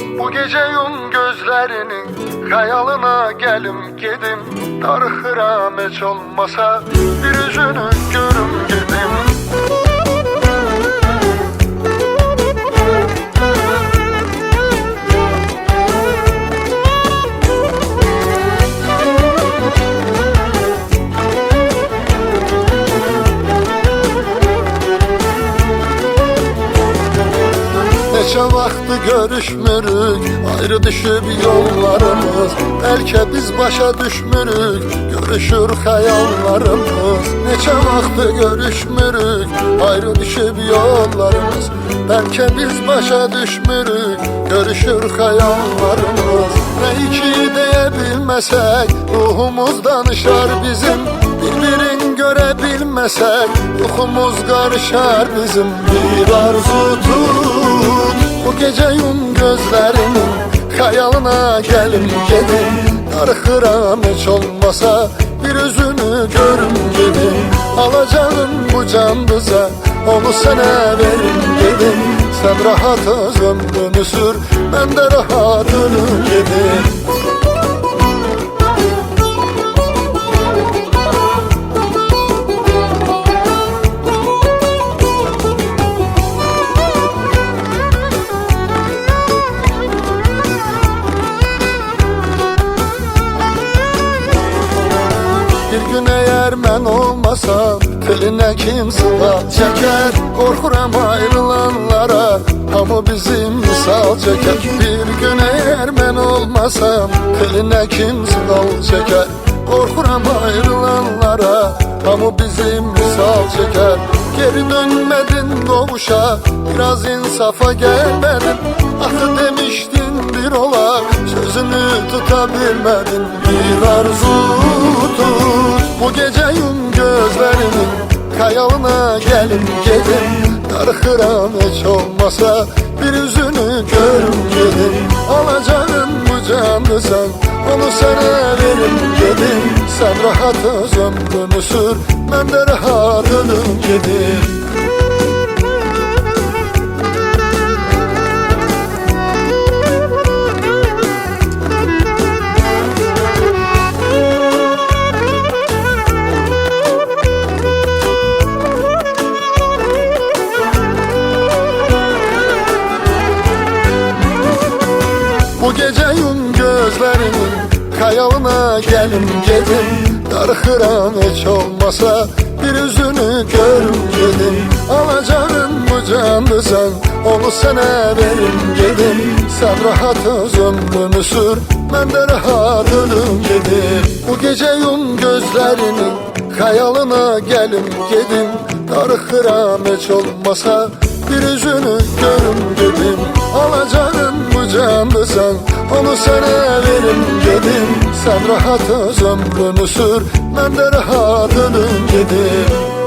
Bu gece yum gözlerinin hayalına gelim gedim. Darıxıram heç olmasa bir yüzünü görüm gedim. Neçə vaxtı görüşmürük, ayrı düşüb yollarımız. Bəlkə biz başa düşmürük, görüşür xəyallarımız. Neçə vaxtı görüşmürük, ayrı düşüb yollarımız. Bəlkə biz başa düşmürük, görüşür xəyallarımız. Nə iki deyə bilməsək, ruhumuz danışar bizim. Bir-birin görə bilməsək, ruhumuz qarışar bizim. Bir arzu tut, bu gece yum gözlerinin hayalına gelim gedim. Darıxıram heç olmasa bir üzünü görüm gedim. Alacağım bu candıza, onu sana verim gedim. Sen rahat öz ömrünü sür, ben de rahatını gedim. Bir gün eğer mən olmasam, teline kim sıla çeker? Korkuram ayrılanlara, hamı bizim misal çeker. Bir gün eğer mən olmasam, teline kim sıla çeker? Korkuram ayrılanlara, hamı bizim misal çeker. Geri dönmedin doğuşa, biraz insafa gelmedin. Ahı demiştin bir ola, sözünü tutabilmedin. Bir arzu tut, bu gece yum gözlerinin hayalına gelin gedim. Darıxıram heç olmasa bir yüzünü görüm gedim. Alacağın bu canlısan, onu sana verim gedim. Sen rahat öz ömrünü sür, ben de rahatını gedim. Bu gece yum gözlerinin hayalına gelim gedim. Darıxıram heç olmasa bir yüzünü görüm gedim. Alacağın bu canlısan, onu sana verim gedim. Sen rahat öz ömrünü sür, ben de rahatını gedim. Bu gece yum gözlerinin hayalına gelim gedim. Darıxıram heç olmasa bir yüzünü görüm dedim. Alacağın bu canlısan, onu sana verim dedim. Sen rahat öz ömrünü sür, ben de rahatını dedim.